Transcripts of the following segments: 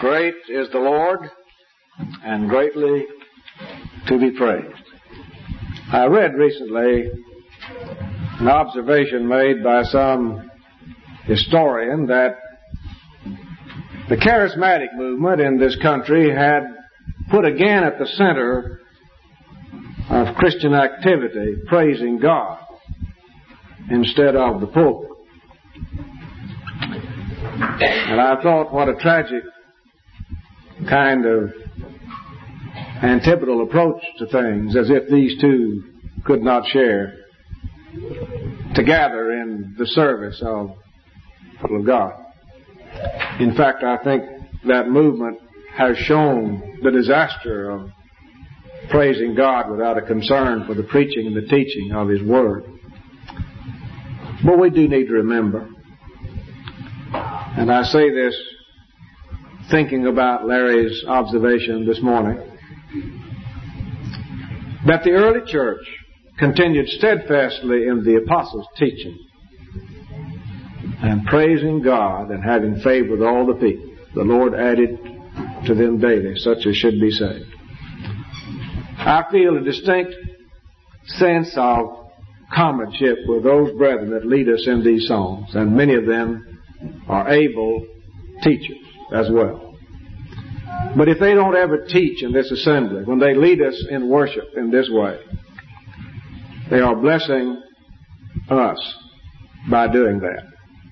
Great is the Lord, and greatly to be praised. I read recently an observation made by some historian that the charismatic movement in this country had put again at the center of Christian activity praising God instead of the pulpit. And I thought, what a tragic kind of antipodal approach to things, as if these two could not share together in the service of God. In fact, I think that movement has shown the disaster of praising God without a concern for the preaching and the teaching of His Word. But we do need to remember, and I say this thinking about Larry's observation this morning, that the early church continued steadfastly in the apostles' teaching and praising God and having favor with all the people. The Lord added to them daily such as should be saved. I feel a distinct sense of comradeship with those brethren that lead us in these songs, and many of them are able teachers as well. But if they don't ever teach in this assembly, when they lead us in worship in this way, they are blessing us by doing that.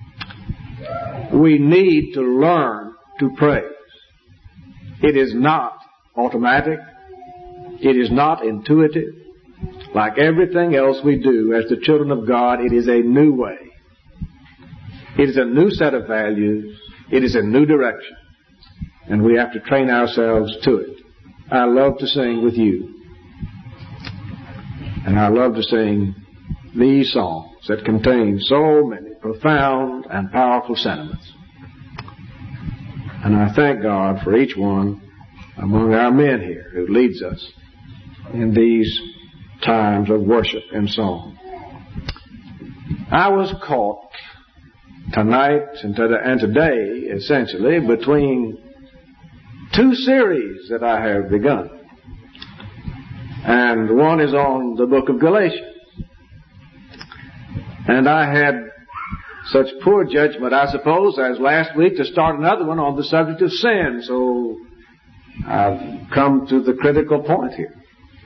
We need to learn to praise. It is not automatic. It is not intuitive. Like everything else we do as the children of God, it is a new way. It is a new set of values. It is a new direction. And we have to train ourselves to it. I love to sing with you. And I love to sing these songs that contain so many profound and powerful sentiments. And I thank God for each one among our men here who leads us in these times of worship and song. I was caught tonight and today, essentially, between two series that I have begun. And one is on the book of Galatians. And I had such poor judgment, I suppose, as last week to start another one on the subject of sin. So I've come to the critical point here.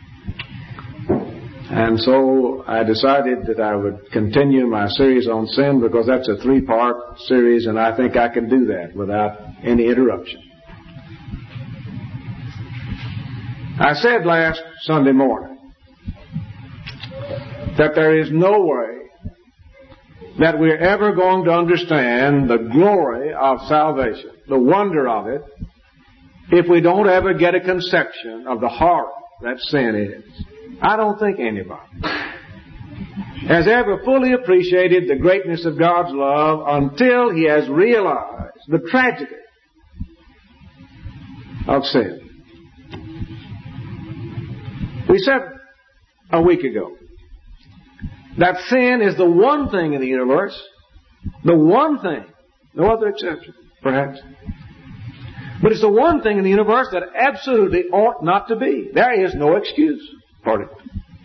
And so I decided that I would continue my series on sin, because that's a 3-part series, and I think I can do that without any interruption. I said last Sunday morning that there is no way that we're ever going to understand the glory of salvation, the wonder of it, if we don't ever get a conception of the horror that sin is. I don't think anybody has ever fully appreciated the greatness of God's love until he has realized the tragedy of sin. We said a week ago that sin is the one thing in the universe, the one thing, no other exception, perhaps, but it's the one thing in the universe that absolutely ought not to be. There is no excuse for it.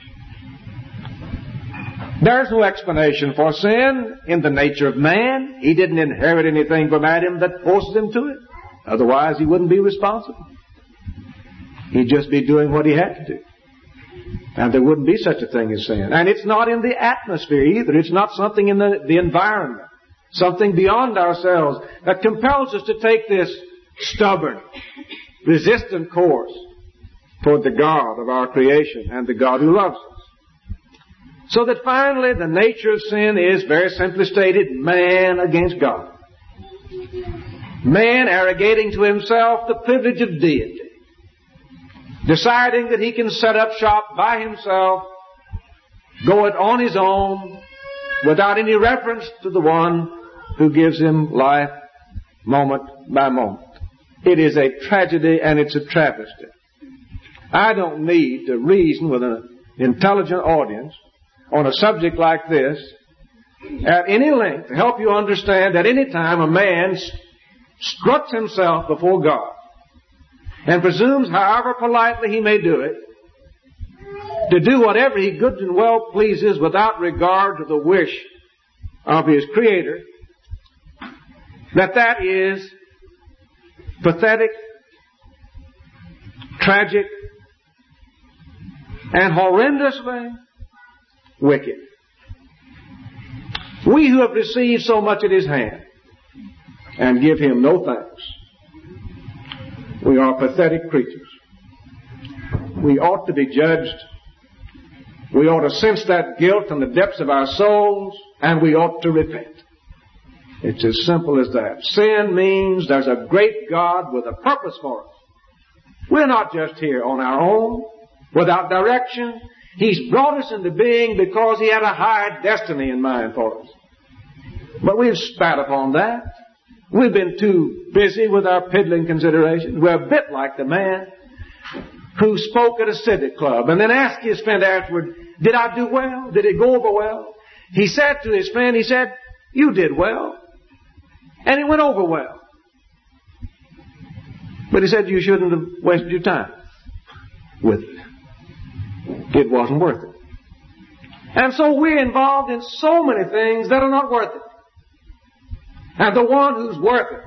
There's no explanation for sin in the nature of man. He didn't inherit anything from Adam that forces him to it. Otherwise, he wouldn't be responsible. He'd just be doing what he had to do. And there wouldn't be such a thing as sin. And it's not in the atmosphere either. It's not something in the environment, something beyond ourselves that compels us to take this stubborn, resistant course toward the God of our creation and the God who loves us. So that finally the nature of sin is, very simply stated, man against God. Man arrogating to himself the privilege of deity, deciding that he can set up shop by himself, go it on his own, without any reference to the one who gives him life moment by moment. It is a tragedy and it's a travesty. I don't need to reason with an intelligent audience on a subject like this at any length to help you understand that any time a man struts himself before God and presumes, however politely he may do it, to do whatever he good and well pleases without regard to the wish of his Creator, that is pathetic, tragic, and horrendously wicked. We who have received so much at his hand and give him no thanks, we are pathetic creatures. We ought to be judged. We ought to sense that guilt in the depths of our souls, and we ought to repent. It's as simple as that. Sin means there's a great God with a purpose for us. We're not just here on our own, without direction. He's brought us into being because he had a high destiny in mind for us. But we've spat upon that. We've been too busy with our piddling considerations. We're a bit like the man who spoke at a civic club and then asked his friend afterward, did I do well? Did it go over well? He said to his friend, he said, you did well. And it went over well. But he said you shouldn't have wasted your time with it. It wasn't worth it. And so we're involved in so many things that are not worth it. And the one who's worth it,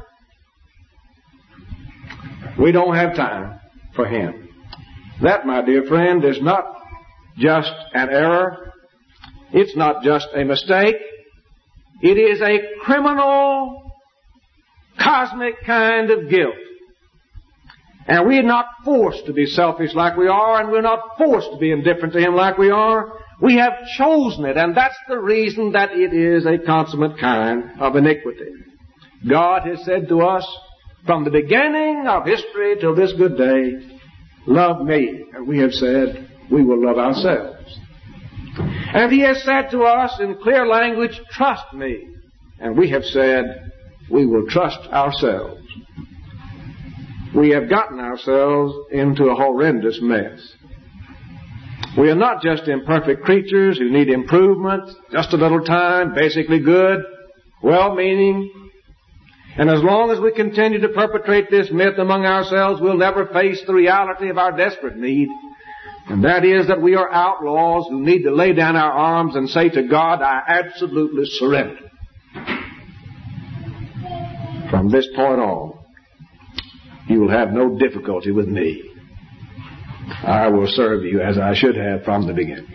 we don't have time for him. That, my dear friend, is not just an error. It's not just a mistake. It is a criminal, cosmic kind of guilt. And we're not forced to be selfish like we are, and we're not forced to be indifferent to him like we are. We have chosen it, and that's the reason that it is a consummate kind of iniquity. God has said to us from the beginning of history till this good day, love me. And we have said we will love ourselves. And he has said to us in clear language, trust me. And we have said we will trust ourselves. We have gotten ourselves into a horrendous mess. We are not just imperfect creatures who need improvement, just a little time, basically good, well-meaning. And as long as we continue to perpetrate this myth among ourselves, we'll never face the reality of our desperate need. And that is that we are outlaws who need to lay down our arms and say to God, I absolutely surrender. From this point on, you will have no difficulty with me. I will serve you as I should have from the beginning.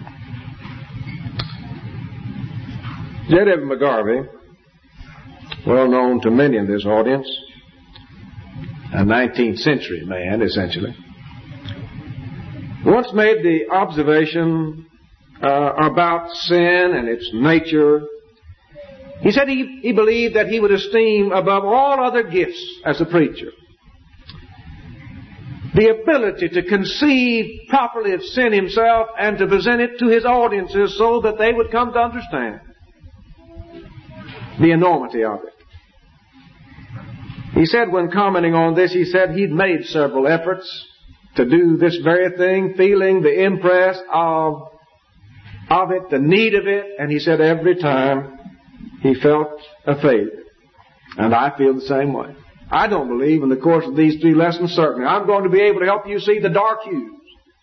J. W. McGarvey, well known to many in this audience, a 19th century man, essentially, once made the observation about sin and its nature. He said he believed that he would esteem above all other gifts as a preacher the ability to conceive properly of sin himself and to present it to his audiences so that they would come to understand the enormity of it. He said when commenting on this, he said he'd made several efforts to do this very thing, feeling the impress of it, the need of it, and he said every time he felt a failure. And I feel the same way. I don't believe in the course of these 3 lessons, certainly, I'm going to be able to help you see the dark hues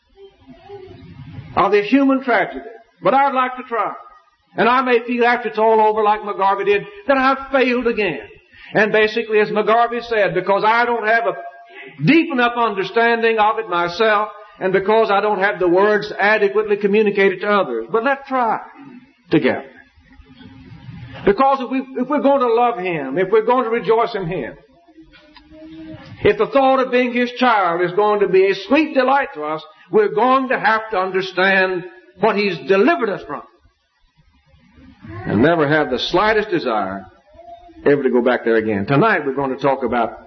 of this human tragedy. But I'd like to try. And I may feel after it's all over, like McGarvey did, that I've failed again. And basically, as McGarvey said, because I don't have a deep enough understanding of it myself, and because I don't have the words adequately communicated to others. But let's try together. Because if we're going to love him, if we're going to rejoice in him, if the thought of being his child is going to be a sweet delight to us, we're going to have to understand what he's delivered us from. And never have the slightest desire ever to go back there again. Tonight we're going to talk about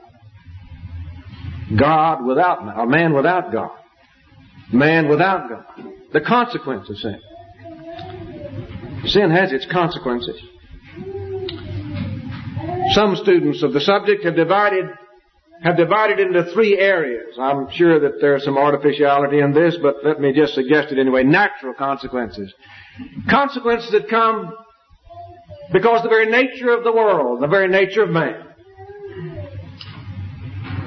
God without, or man without God. Man without God. The consequence of sin. Sin has its consequences. Some students of the subject have divided into 3 areas. I'm sure that there's some artificiality in this, but let me just suggest it anyway. Natural consequences. Consequences that come because the very nature of the world, the very nature of man,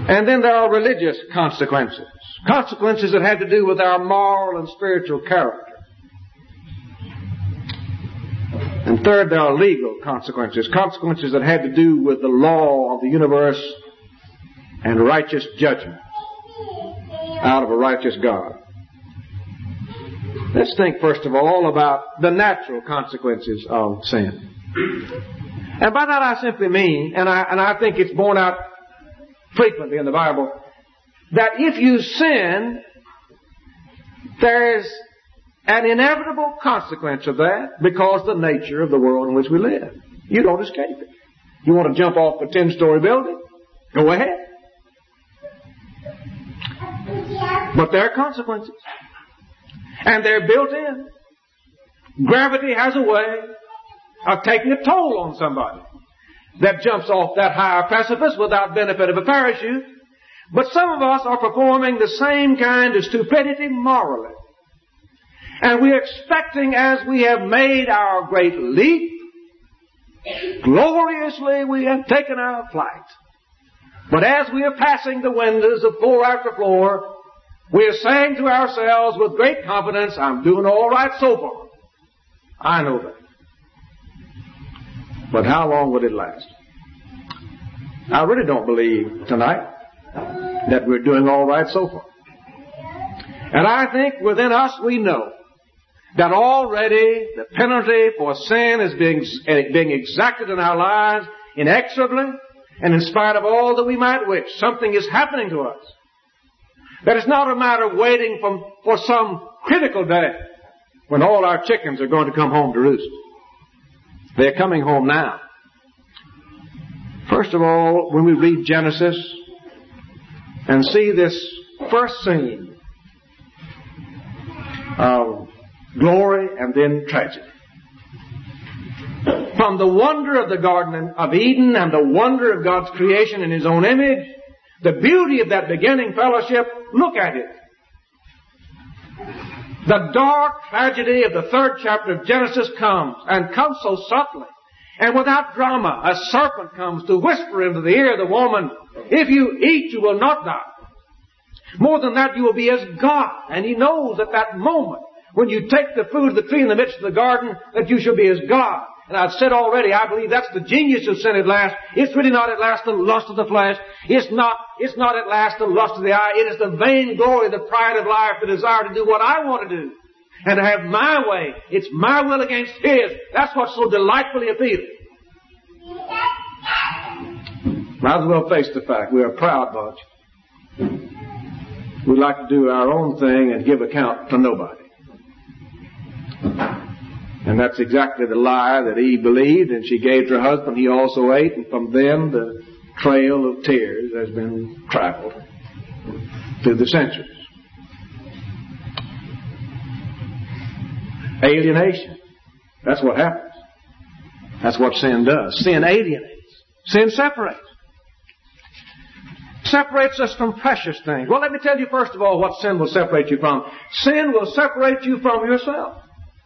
And then there are religious consequences. Consequences that have to do with our moral and spiritual character. And third, there are legal consequences. Consequences that have to do with the law of the universe and righteous judgment out of a righteous God. Let's think first of all about the natural consequences of sin. And by that I simply mean, and I think it's borne out frequently in the Bible, that if you sin, there's an inevitable consequence of that because of the nature of the world in which we live. You don't escape it. You want to jump off a 10-story building? Go ahead. But there are consequences. And they're built in. Gravity has a way of taking a toll on somebody that jumps off that higher precipice without benefit of a parachute. But some of us are performing the same kind of stupidity morally. And we're expecting, as we have made our great leap, gloriously we have taken our flight. But as we are passing the windows of floor after floor, we are saying to ourselves with great confidence, I'm doing all right so far. I know that. But how long will it last? I really don't believe tonight that we're doing all right so far. And I think within us we know that already the penalty for sin is being exacted in our lives inexorably, and in spite of all that we might wish, something is happening to us. That it's not a matter of waiting for some critical day when all our chickens are going to come home to roost. They're coming home now. First of all, when we read Genesis and see this first scene of glory and then tragedy. From the wonder of the Garden of Eden and the wonder of God's creation in His own image, the beauty of that beginning fellowship, look at it. The dark tragedy of the 3rd chapter of Genesis comes, and comes so subtly and without drama. A serpent comes to whisper into the ear of the woman, if you eat, you will not die. More than that, you will be as God. And he knows at that moment, when you take the fruit of the tree in the midst of the garden, that you shall be as God. And I've said already, I believe that's the genius of sin at last. It's really not at last the lust of the flesh. It's not at last the lust of the eye. It is the vain glory, the pride of life, the desire to do what I want to do. And to have my way. It's my will against His. That's what's so delightfully appealing. Might as well face the fact. We're a proud bunch. We like to do our own thing and give account to nobody. And that's exactly the lie that Eve believed, and she gave to her husband. He also ate, and from then the trail of tears has been traveled through the centuries. Alienation. That's what happens. That's what sin does. Sin alienates. Sin separates. Separates us from precious things. Well, let me tell you first of all what sin will separate you from. Sin will separate you from yourself.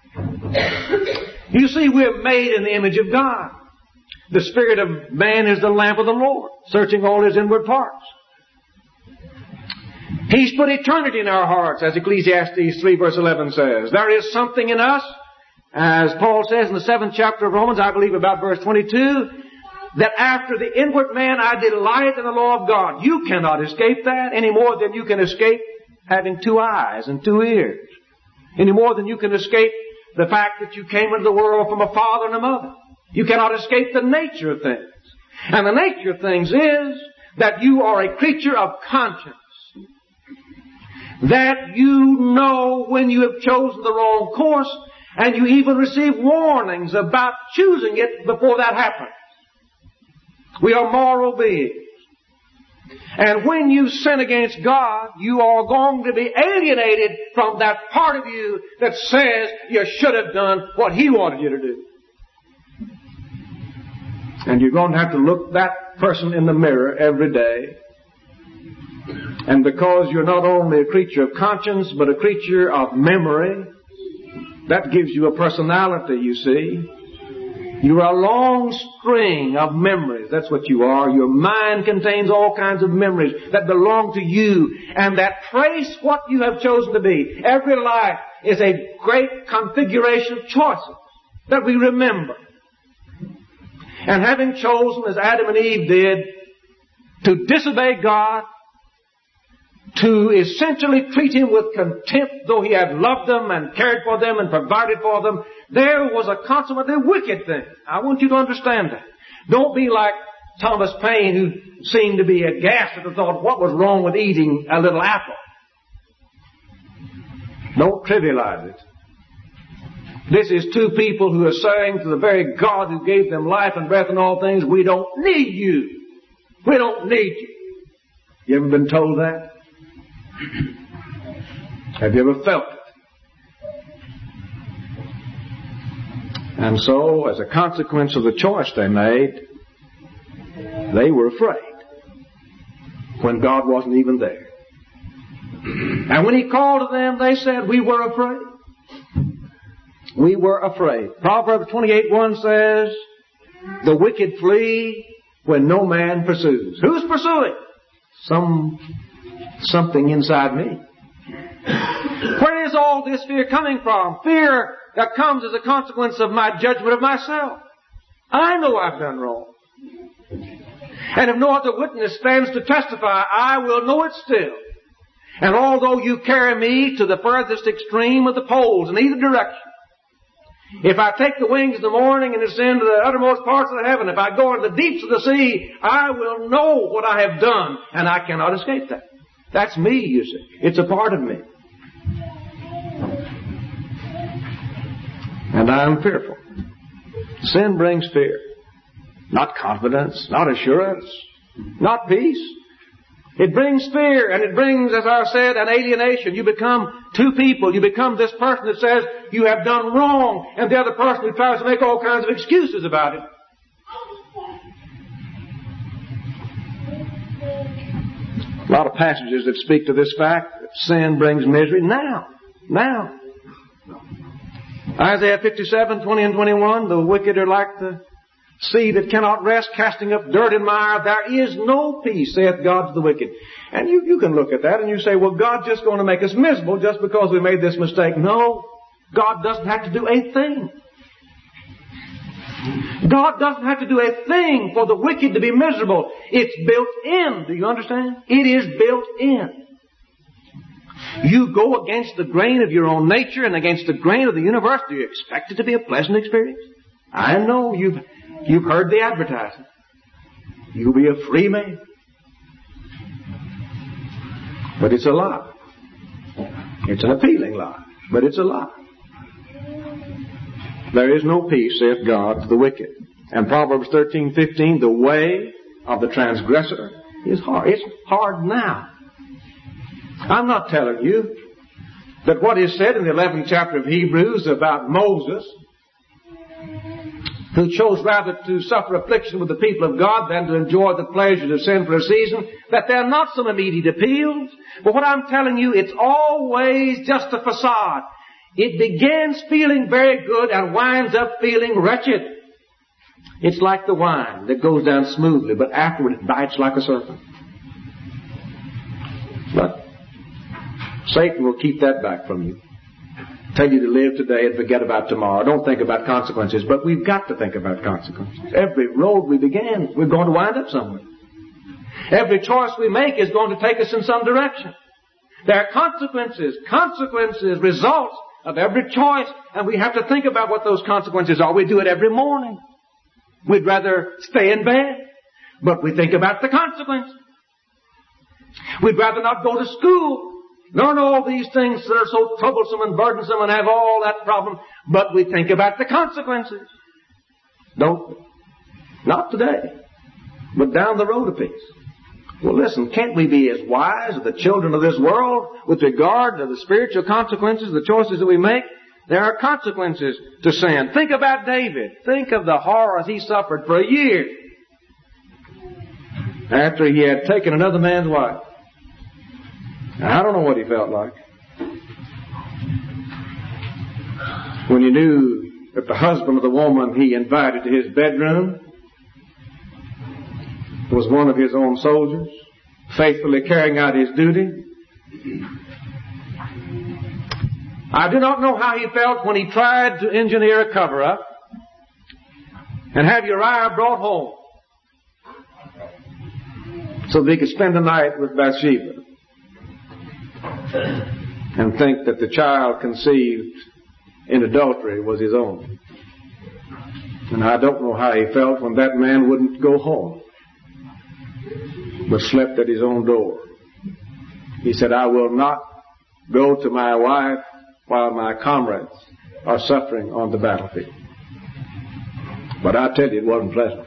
You see, we're made in the image of God. The spirit of man is the lamp of the Lord, searching all his inward parts. He's put eternity in our hearts, as Ecclesiastes 3 verse 11 says. There is something in us, as Paul says in the 7th chapter of Romans, I believe about verse 22, that after the inward man I delight in the law of God. You cannot escape that any more than you can escape having 2 eyes and 2 ears. Any more than you can escape the fact that you came into the world from a father and a mother. You cannot escape the nature of things. And the nature of things is that you are a creature of conscience. That you know when you have chosen the wrong course, and you even receive warnings about choosing it before that happens. We are moral beings. And when you sin against God, you are going to be alienated from that part of you that says you should have done what He wanted you to do. And you're going to have to look that person in the mirror every day. And because you're not only a creature of conscience, but a creature of memory, that gives you a personality, you see. You are a long string of memories. That's what you are. Your mind contains all kinds of memories that belong to you and that trace what you have chosen to be. Every life is a great configuration of choices that we remember. And having chosen, as Adam and Eve did, to disobey God, to essentially treat Him with contempt, though He had loved them and cared for them and provided for them, there was a consummately wicked thing. I want you to understand that. Don't be like Thomas Paine, who seemed to be aghast at the thought, what was wrong with eating a little apple? Don't trivialize it. This is two people who are saying to the very God who gave them life and breath and all things, we don't need you. We don't need you. You ever been told that? Have you ever felt it? And so, as a consequence of the choice they made, they were afraid when God wasn't even there. And when He called to them, they said, we were afraid. We were afraid. Proverbs 28:1 says, the wicked flee when no man pursues. Who's pursuing? Something inside me. Where is all this fear coming from? Fear that comes as a consequence of my judgment of myself. I know I've done wrong. And if no other witness stands to testify, I will know it still. And although you carry me to the furthest extreme of the poles in either direction, if I take the wings in the morning and ascend to the uttermost parts of the heaven, if I go into the deeps of the sea, I will know what I have done, and I cannot escape that. That's me, you see. It's a part of me. And I am fearful. Sin brings fear. Not confidence, not assurance, not peace. It brings fear, and it brings, as I said, an alienation. You become two people. You become this person that says you have done wrong, and the other person who tries to make all kinds of excuses about it. A lot of passages that speak to this fact that sin brings misery now. Isaiah 57:20 and 21, the wicked are like the sea that cannot rest, casting up dirt and mire. There is no peace, saith God to the wicked. And you can look at that and you say, well, God's just going to make us miserable just because we made this mistake. No, God doesn't have to do a thing. God doesn't have to do a thing for the wicked to be miserable. It's built in. Do you understand? It is built in. You go against the grain of your own nature and against the grain of the universe. Do you expect it to be a pleasant experience? I know you've heard the advertising. You'll be a free man. But it's a lie. It's an appealing lie, but it's a lie. There is no peace, saith God, to the wicked. And Proverbs 13:15, the way of the transgressor is hard. It's hard now. I'm not telling you that what is said in the 11th chapter of Hebrews about Moses, who chose rather to suffer affliction with the people of God than to enjoy the pleasures of sin for a season, that there are not some immediate appeals. But what I'm telling you, it's always just a facade. It begins feeling very good and winds up feeling wretched. It's like the wine that goes down smoothly, but afterward it bites like a serpent. But Satan will keep that back from you. Tell you to live today and forget about tomorrow. Don't think about consequences, but we've got to think about consequences. Every road we begin, we're going to wind up somewhere. Every choice we make is going to take us in some direction. There are consequences, results of every choice, and we have to think about what those consequences are. We do it every morning. We'd rather stay in bed, but we think about the consequences. We'd rather not go to school, learn all these things that are so troublesome and burdensome and have all that problem, but we think about the consequences. Don't we? Not today, but down the road a piece. Well, listen, can't we be as wise as the children of this world with regard to the spiritual consequences, the choices that we make? There are consequences to sin. Think about David. Think of the horrors he suffered for a year after he had taken another man's wife. Now, I don't know what he felt like when he knew that the husband of the woman he invited to his bedroom was one of his own soldiers, faithfully carrying out his duty. I do not know how he felt when he tried to engineer a cover-up and have Uriah brought home so that he could spend the night with Bathsheba and think that the child conceived in adultery was his own. And I don't know how he felt when that man wouldn't go home, but slept at his own door. He said, I will not go to my wife while my comrades are suffering on the battlefield. But I tell you, it wasn't pleasant.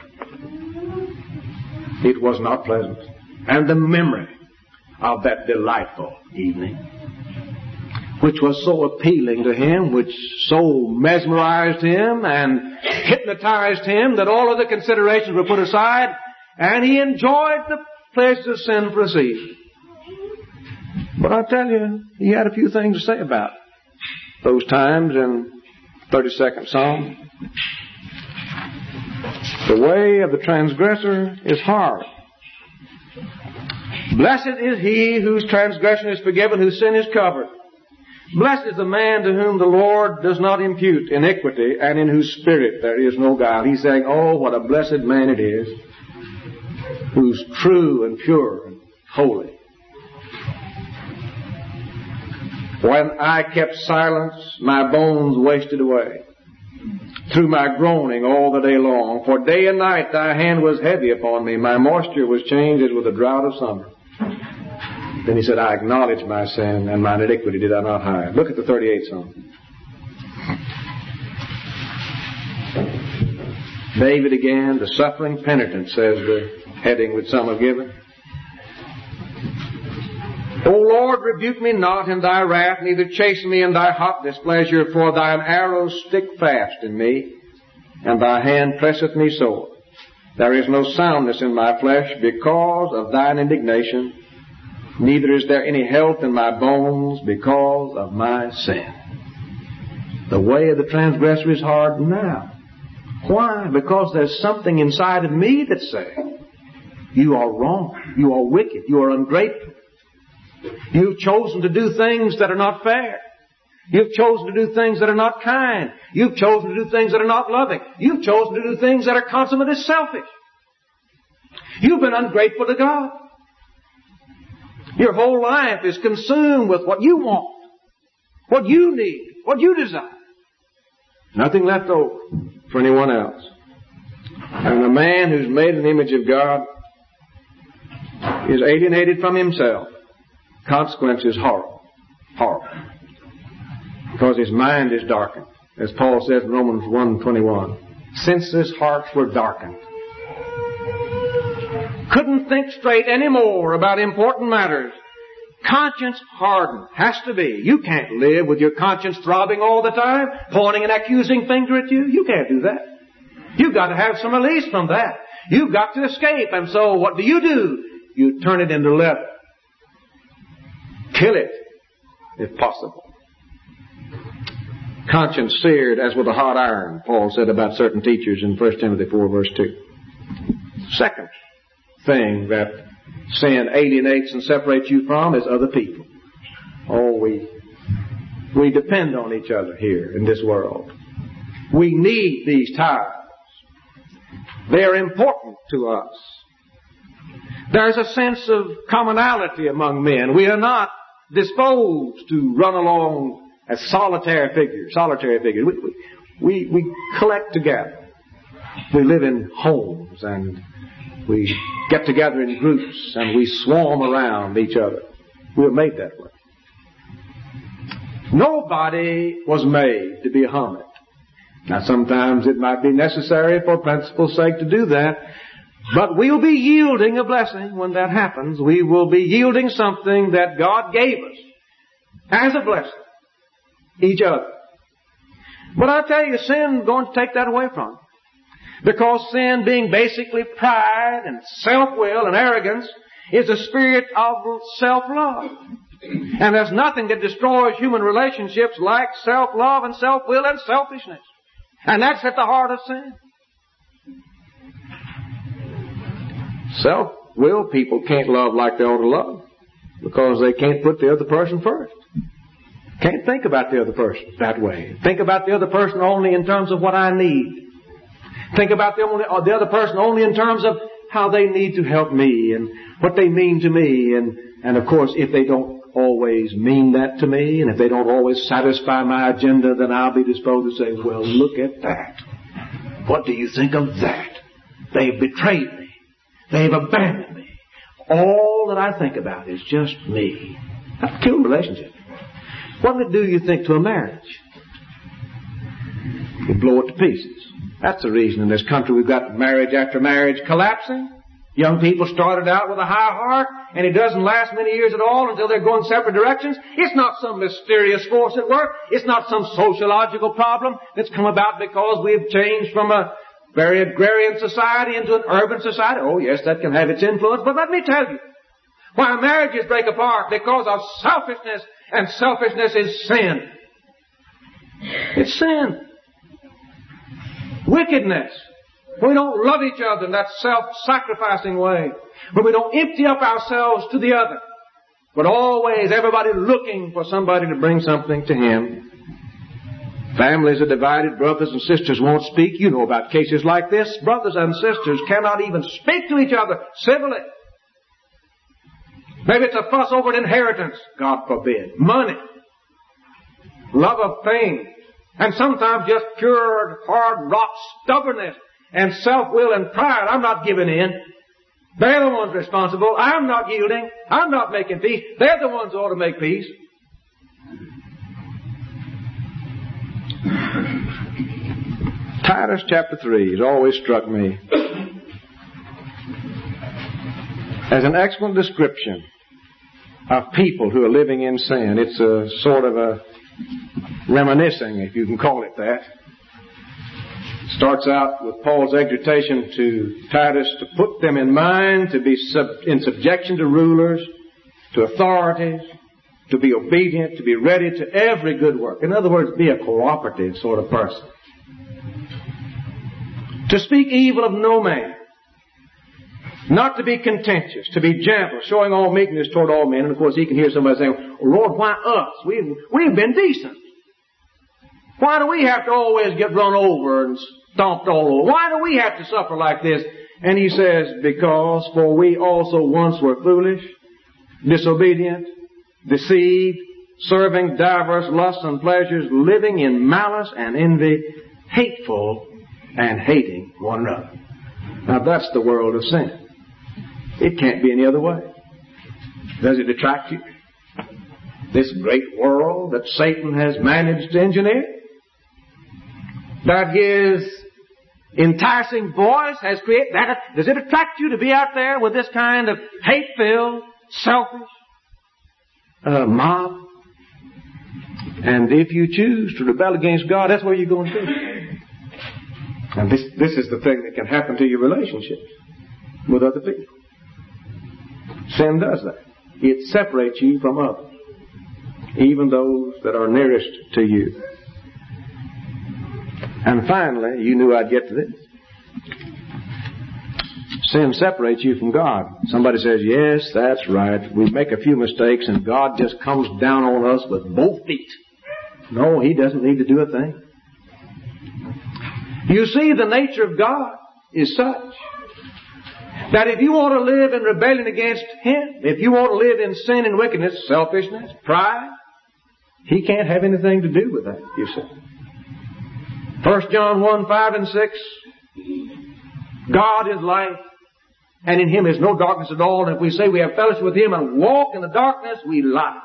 It was not pleasant. And the memory of that delightful evening, which was so appealing to him, which so mesmerized him and hypnotized him that all other considerations were put aside, and he enjoyed the pleasures of sin proceed. But I tell you, he had a few things to say about those times in 32nd Psalm. The way of the transgressor is hard. Blessed is he whose transgression is forgiven, whose sin is covered. Blessed is the man to whom the Lord does not impute iniquity, and in whose spirit there is no guile. He's saying, oh, what a blessed man it is, who's true and pure and holy. When I kept silence, my bones wasted away through my groaning all the day long. For day and night thy hand was heavy upon me. My moisture was changed as with a drought of summer. Then he said, I acknowledged my sin, and mine iniquity did I not hide. Look at the 38th Psalm. David again, the suffering penitent, says the heading which some have given. O Lord, rebuke me not in thy wrath, neither chasten me in thy hot displeasure, for thine arrows stick fast in me, and thy hand presseth me sore. There is no soundness in my flesh because of thine indignation, neither is there any health in my bones because of my sin. The way of the transgressor is hard now. Why? Because there's something inside of me that's saying, you are wrong, you are wicked, you are ungrateful. You've chosen to do things that are not fair. You've chosen to do things that are not kind. You've chosen to do things that are not loving. You've chosen to do things that are consummately selfish. You've been ungrateful to God. Your whole life is consumed with what you want, what you need, what you desire. Nothing left over for anyone else. And a man who's made in the image of God is alienated from himself. Consequence is horrible. Horrible. Because his mind is darkened. As Paul says in Romans 1:21. Since his hearts were darkened. Couldn't think straight anymore about important matters. Conscience hardened. Has to be. You can't live with your conscience throbbing all the time, pointing an accusing finger at you. You can't do that. You've got to have some release from that. You've got to escape. And so what do? You turn it into leather. Kill it, if possible. Conscience seared as with a hot iron, Paul said about certain teachers in 1 Timothy 4, verse 2. Second thing that sin alienates and separates you from is other people. Oh, we depend on each other here in this world. We need these ties. They're important to us. There's a sense of commonality among men. We are not disposed to run along as solitary figures. We collect together. We live in homes and we get together in groups and we swarm around each other. We are made that way. Nobody was made to be a hermit. Now sometimes it might be necessary for principle's sake to do that. But we'll be yielding a blessing when that happens. We will be yielding something that God gave us as a blessing. Each other. But I tell you, sin is going to take that away from you. Because sin, being basically pride and self-will and arrogance, is a spirit of self-love. And there's nothing that destroys human relationships like self-love and self-will and selfishness. And that's at the heart of sin. Self-willed people can't love like they ought to love because they can't put the other person first. Can't think about the other person that way. Think about the other person only in terms of what I need. Think about the other person only in terms of how they need to help me and what they mean to me. And of course, if they don't always mean that to me, and if they don't always satisfy my agenda, then I'll be disposed to say, well, look at that. What do you think of that? They've betrayed me. They've abandoned me. All that I think about is just me. That's a killed relationship. What would it do, you think, to a marriage? You blow it to pieces. That's the reason in this country we've got marriage after marriage collapsing. Young people started out with a high heart, and it doesn't last many years at all until they're going separate directions. It's not some mysterious force at work. It's not some sociological problem that's come about because we've changed from a very agrarian society into an urban society. Oh, yes, that can have its influence, but let me tell you, why marriages break apart because of selfishness, and selfishness is sin. It's sin. Wickedness. When we don't love each other in that self-sacrificing way. When we don't empty up ourselves to the other. But always everybody looking for somebody to bring something to him. Families are divided. Brothers and sisters won't speak. You know about cases like this. Brothers and sisters cannot even speak to each other civilly. Maybe it's a fuss over an inheritance. God forbid. Money. Love of fame. And sometimes just pure, hard rock stubbornness and self-will and pride. I'm not giving in. They're the ones responsible. I'm not yielding. I'm not making peace. They're the ones who ought to make peace. Titus chapter 3 has always struck me as an excellent description of people who are living in sin. It's a sort of a reminiscing, if you can call it that. It starts out with Paul's exhortation to Titus to put them in mind, to be in subjection to rulers, to authorities, to be obedient, to be ready to every good work. In other words, be a cooperative sort of person. To speak evil of no man. Not to be contentious, to be gentle, showing all meekness toward all men. And of course, he can hear somebody saying, oh, Lord, why us? We've been decent. Why do we have to always get run over and stomped all over? Why do we have to suffer like this? And he says, because for we also once were foolish, disobedient, deceived, serving divers lusts and pleasures, living in malice and envy, hateful and hating one another. Now that's the world of sin. It can't be any other way. Does it attract you? This great world that Satan has managed to engineer? That his enticing voice has created? Does it attract you to be out there with this kind of hate-filled, selfish mob? And if you choose to rebel against God, that's where you're going to be. And this is the thing that can happen to your relationships with other people. Sin does that. It separates you from others, even those that are nearest to you. And finally, you knew I'd get to this. Sin separates you from God. Somebody says, yes, that's right. We make a few mistakes and God just comes down on us with both feet. No, He doesn't need to do a thing. You see, the nature of God is such that if you want to live in rebellion against Him, if you want to live in sin and wickedness, selfishness, pride, He can't have anything to do with that, you see. 1 John 1, 5 and 6, God is light, and in Him is no darkness at all. And if we say we have fellowship with Him and walk in the darkness, we lie.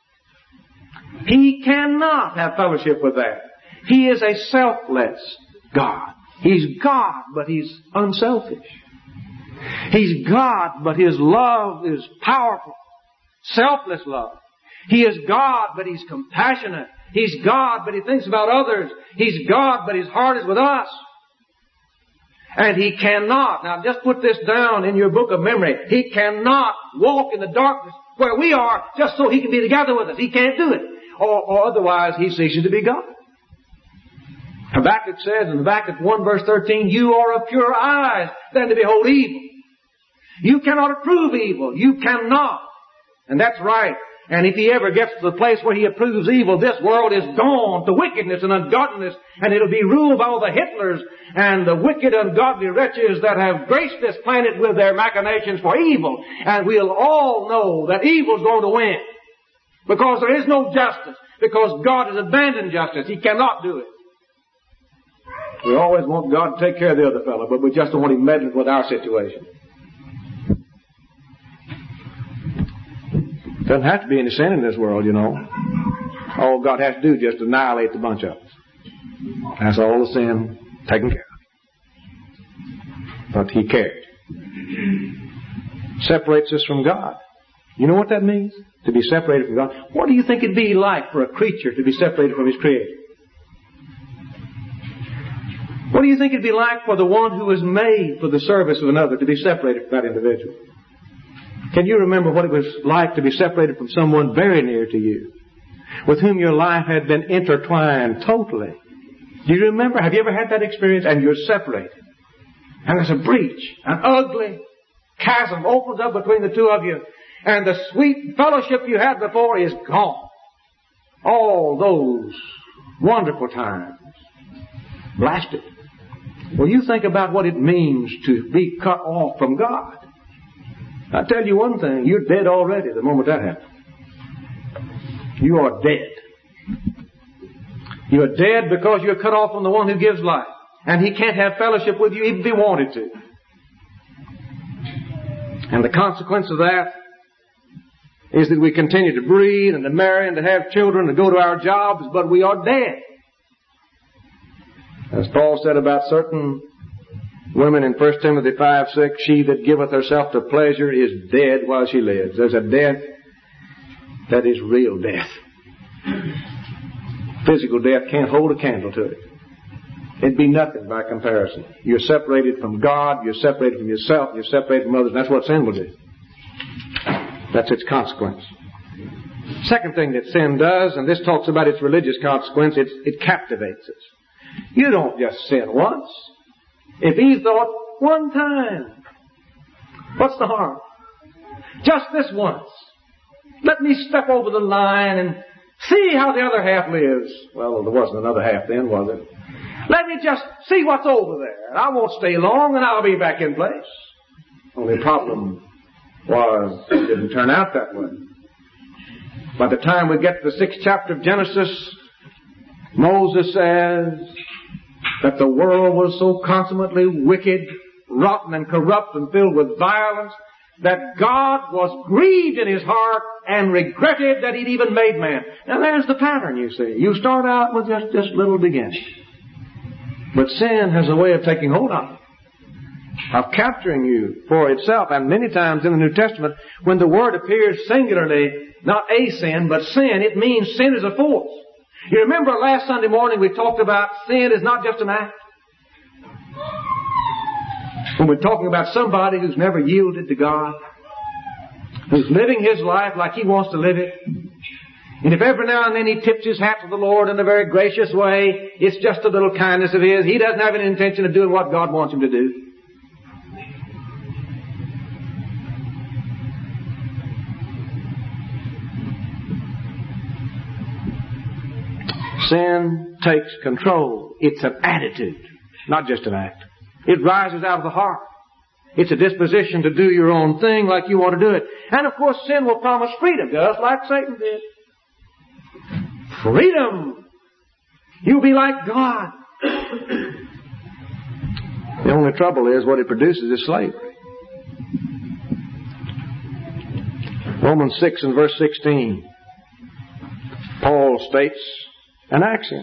He cannot have fellowship with that. He is a selfless God. He's God, but He's unselfish. He's God, but His love is powerful. Selfless love. He is God, but He's compassionate. He's God, but He thinks about others. He's God, but His heart is with us. And He cannot, now just put this down in your book of memory, He cannot walk in the darkness where we are just so He can be together with us. He can't do it. Or otherwise He ceases to be God. Habakkuk says in Habakkuk 1 verse 13, you are of purer eyes than to behold evil. You cannot approve evil. You cannot. And that's right. And if he ever gets to the place where he approves evil, this world is gone to wickedness and ungodliness, and it'll be ruled by all the Hitlers and the wicked, ungodly wretches that have graced this planet with their machinations for evil. And we'll all know that evil's going to win. Because there is no justice. Because God has abandoned justice. He cannot do it. We always want God to take care of the other fellow, but we just don't want him meddling with our situation. Doesn't have to be any sin in this world, you know. All God has to do is just annihilate the bunch of us. That's all the sin taken care of. But He cared. Separates us from God. You know what that means? To be separated from God. What do you think it'd be like for a creature to be separated from his Creator? What do you think it'd be like for the one who was made for the service of another to be separated from that individual? Can you remember what it was like to be separated from someone very near to you, with whom your life had been intertwined totally? Do you remember? Have you ever had that experience? And you're separated. And there's a breach. An ugly chasm opens up between the two of you. And the sweet fellowship you had before is gone. All those wonderful times blasted. Well, you think about what it means to be cut off from God. I tell you one thing, you're dead already the moment that happens. You are dead. You are dead because you're cut off from the one who gives life. And He can't have fellowship with you even if He wanted to. And the consequence of that is that we continue to breathe and to marry and to have children and to go to our jobs, but we are dead. As Paul said about certain women in 1 Timothy 5:6, she that giveth herself to pleasure is dead while she lives. There's a death that is real death. Physical death can't hold a candle to it. It'd be nothing by comparison. You're separated from God, you're separated from yourself, you're separated from others. That's what sin will do. That's its consequence. Second thing that sin does, and this talks about its religious consequence, it captivates us. You don't just sin once. If Eve thought, one time, what's the harm? Just this once. Let me step over the line and see how the other half lives. Well, there wasn't another half then, was there? Let me just see what's over there. I won't stay long and I'll be back in place. Only problem was it didn't turn out that way. By the time we get to the 6th chapter of Genesis, Moses says that the world was so consummately wicked, rotten and corrupt and filled with violence that God was grieved in His heart and regretted that He'd even made man. Now there's the pattern, you see. You start out with just little beginning. But sin has a way of taking hold of capturing you for itself. And many times in the New Testament, when the word appears singularly, not a sin, but sin, it means sin is a force. You remember last Sunday morning we talked about sin is not just an act. When we're talking about somebody who's never yielded to God, who's living his life like he wants to live it, and if every now and then he tips his hat to the Lord in a very gracious way, it's just a little kindness of his. He doesn't have any intention of doing what God wants him to do. Sin takes control. It's an attitude, not just an act. It rises out of the heart. It's a disposition to do your own thing like you want to do it. And of course sin will promise freedom, just like Satan did. Freedom! You'll be like God. The only trouble is what it produces is slavery. Romans 6 and verse 16. Paul states an axiom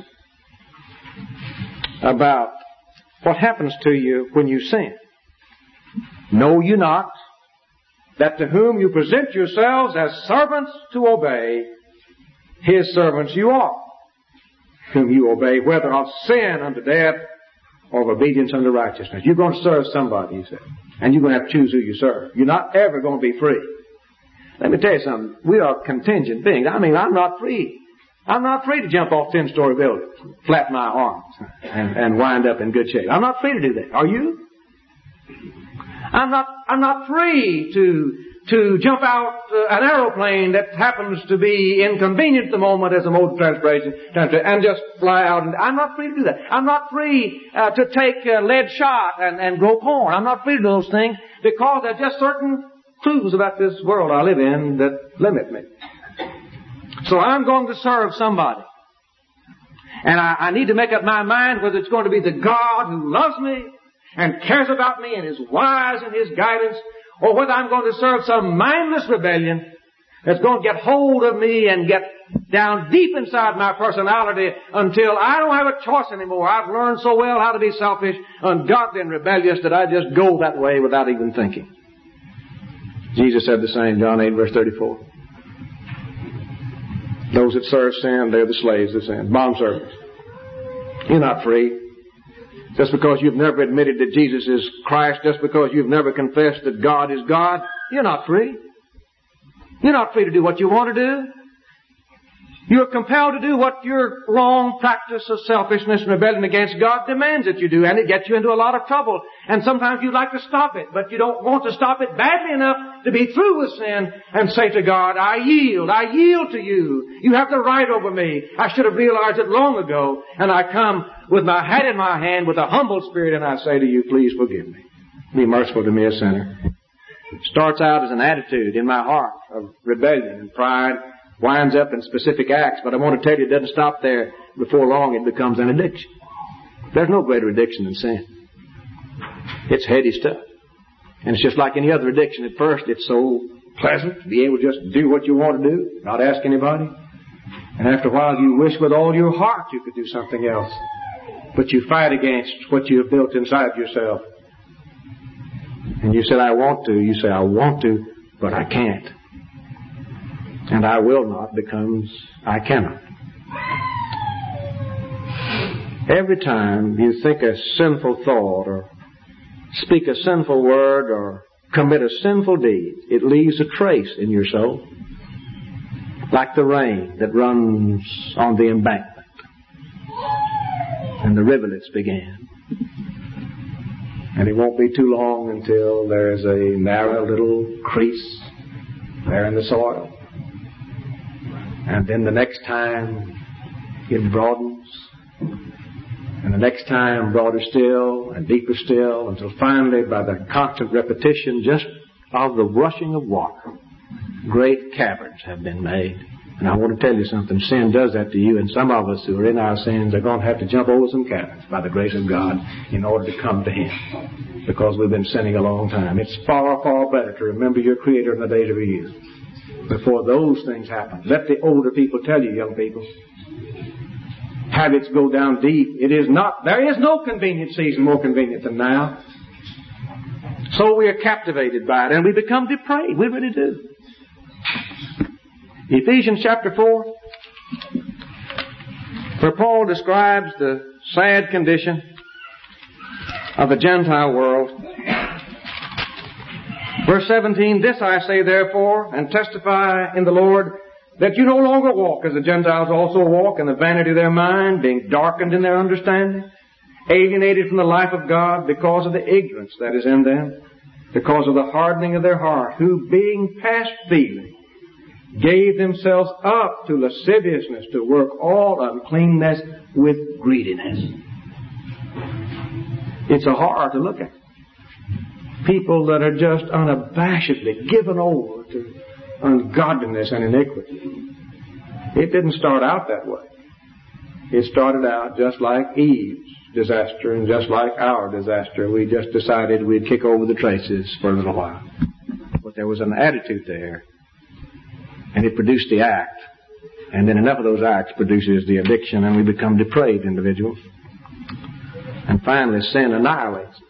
about what happens to you when you sin. Know you not that to whom you present yourselves as servants to obey, His servants you are, whom you obey, whether of sin unto death or of obedience unto righteousness. You're going to serve somebody, he said, and you're going to have to choose who you serve. You're not ever going to be free. Let me tell you something. We are contingent beings. I mean, I'm not free. I'm not free to jump off 10-story buildings, flap my arms, and wind up in good shape. I'm not free to do that. Are you? I'm not free to jump out an aeroplane that happens to be inconvenient at the moment as a mode of transportation and just fly out. And I'm not free to do that. I'm not free to take a lead shot and grow corn. I'm not free to do those things because there are just certain truths about this world I live in that limit me. So I'm going to serve somebody. And I need to make up my mind whether it's going to be the God who loves me and cares about me and is wise in His guidance, or whether I'm going to serve some mindless rebellion that's going to get hold of me and get down deep inside my personality until I don't have a choice anymore. I've learned so well how to be selfish, ungodly, and rebellious that I just go that way without even thinking. Jesus said the same, John 8, verse 34. Those that serve sin, they're the slaves of sin. Bondservants. You're not free. Just because you've never admitted that Jesus is Christ, just because you've never confessed that God is God, you're not free. You're not free to do what you want to do. You're compelled to do what your wrong practice of selfishness and rebellion against God demands that you do, and it gets you into a lot of trouble. And sometimes you'd like to stop it, but you don't want to stop it badly enough to be through with sin and say to God, I yield to you. You have the right over me. I should have realized it long ago, and I come with my hat in my hand with a humble spirit, and I say to you, please forgive me. Be merciful to me, a sinner. It starts out as an attitude in my heart of rebellion and pride, winds up in specific acts, but I want to tell you it doesn't stop there. Before long it becomes an addiction. There's no greater addiction than sin. It's heady stuff. And it's just like any other addiction. At first it's so pleasant to be able to just do what you want to do, not ask anybody. And after a while you wish with all your heart you could do something else. But you fight against what you have built inside yourself. And you said, I want to. You say, I want to, but I can't. And I will not becomes I cannot. Every time you think a sinful thought or speak a sinful word or commit a sinful deed, it leaves a trace in your soul, like the rain that runs on the embankment and the rivulets begin. And it won't be too long until there's a narrow little crease there in the soil. And then the next time it broadens, and the next time broader still and deeper still, until finally by the constant repetition just of the rushing of water, great caverns have been made. And I want to tell you something, sin does that to you, and some of us who are in our sins are going to have to jump over some caverns by the grace of God in order to come to Him, because we've been sinning a long time. It's far, far better to remember your Creator in the days of your youth before those things happen. Let the older people tell you, young people. Habits go down deep. There is no convenient season more convenient than now. So we are captivated by it and we become depraved. We really do. Ephesians chapter 4, where Paul describes the sad condition of the Gentile world. Verse 17, this I say therefore, and testify in the Lord, that you no longer walk as the Gentiles also walk in the vanity of their mind, being darkened in their understanding, alienated from the life of God because of the ignorance that is in them, because of the hardening of their heart, who being past feeling, gave themselves up to lasciviousness, to work all uncleanness with greediness. It's a horror to look at. People that are just unabashedly given over to ungodliness and iniquity. It didn't start out that way. It started out just like Eve's disaster and just like our disaster. We just decided we'd kick over the traces for a little while. But there was an attitude there, and it produced the act. And then enough of those acts produces the addiction, and we become depraved individuals. And finally, sin annihilates us.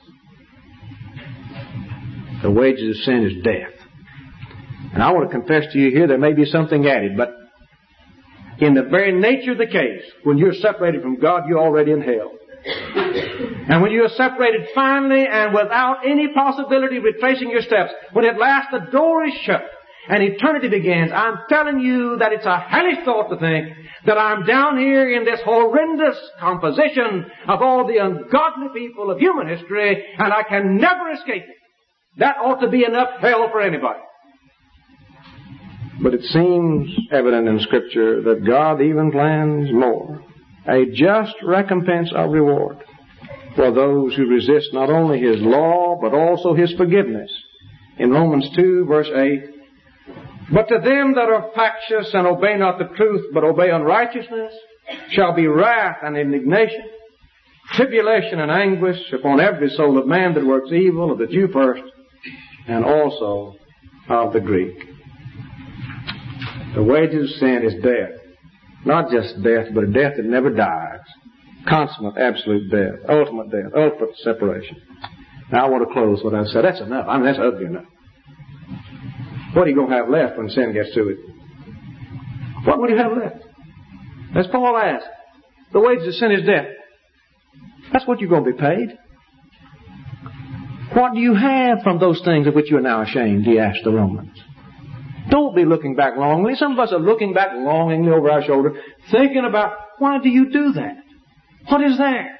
The wages of sin is death. And I want to confess to you here, there may be something added, but in the very nature of the case, when you're separated from God, you're already in hell. And when you're separated finally and without any possibility of retracing your steps, when at last the door is shut, and eternity begins. I'm telling you that it's a hellish thought to think that I'm down here in this horrendous composition of all the ungodly people of human history, and I can never escape it. That ought to be enough hell for anybody. But it seems evident in Scripture that God even plans more. A just recompense of reward for those who resist not only His law, but also His forgiveness. In Romans 2, verse 8, but to them that are factious and obey not the truth, but obey unrighteousness, shall be wrath and indignation, tribulation and anguish upon every soul of man that works evil, of the Jew first, and also of the Greek. The wages of sin is death. Not just death, but a death that never dies. Consummate, absolute death. Ultimate separation. Now I want to close what I've said. That's enough. I mean, that's ugly enough. What are you going to have left when sin gets to it? What will you have left? As Paul asked, the wages of sin is death. That's what you're going to be paid. What do you have from those things of which you are now ashamed? He asked the Romans. Don't be looking back longingly. Some of us are looking back longingly over our shoulder, thinking about, why do you do that? What is there?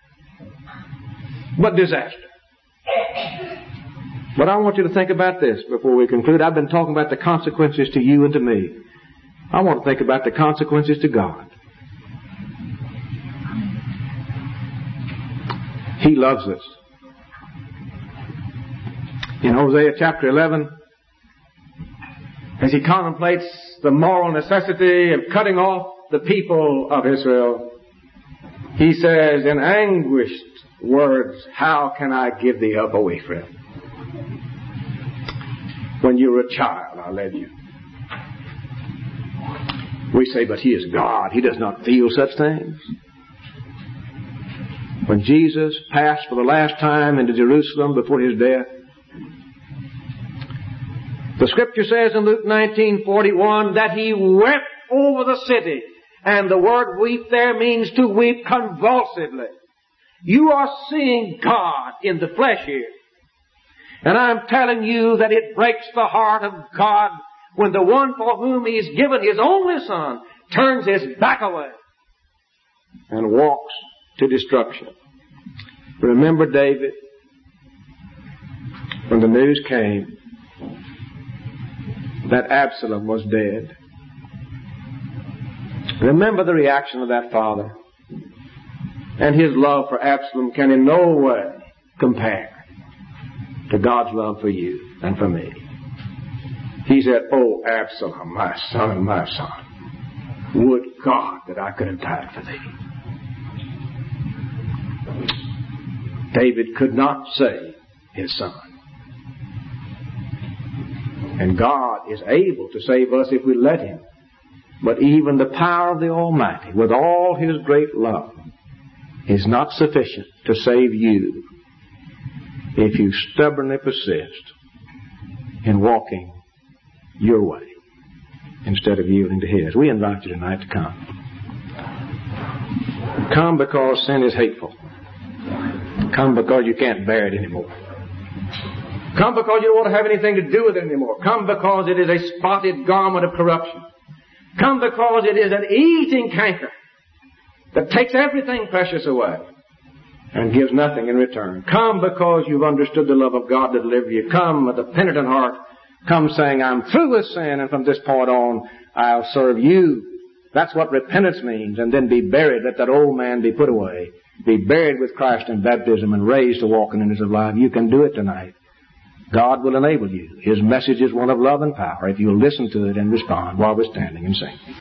But disaster. But I want you to think about this before we conclude. I've been talking about the consequences to you and to me. I want to think about the consequences to God. He loves us. In Hosea chapter 11, as he contemplates the moral necessity of cutting off the people of Israel, he says in anguished words, how can I give thee up, O Ephraim? When you were a child, I led you. We say, but He is God. He does not feel such things. When Jesus passed for the last time into Jerusalem before His death, the Scripture says in Luke 19:41 that He wept over the city. And the word weep there means to weep convulsively. You are seeing God in the flesh here. And I'm telling you that it breaks the heart of God when the one for whom He's given His only Son turns His back away and walks to destruction. Remember David, when the news came that Absalom was dead. Remember the reaction of that father. And his love for Absalom can in no way compare to God's love for you and for me. He said, oh, Absalom, my son, would God that I could have died for thee. David could not save his son. And God is able to save us if we let Him. But even the power of the Almighty, with all His great love, is not sufficient to save you if you stubbornly persist in walking your way instead of yielding to His. We invite you tonight to come. Come because sin is hateful. Come because you can't bear it anymore. Come because you don't want to have anything to do with it anymore. Come because it is a spotted garment of corruption. Come because it is an eating canker that takes everything precious away and gives nothing in return. Come because you've understood the love of God to deliver you. Come with a penitent heart. Come saying, I'm through with sin, and from this point on, I'll serve you. That's what repentance means. And then be buried. Let that old man be put away. Be buried with Christ in baptism and raised to walk in the newness of life. You can do it tonight. God will enable you. His message is one of love and power if you'll listen to it and respond while we're standing and sing.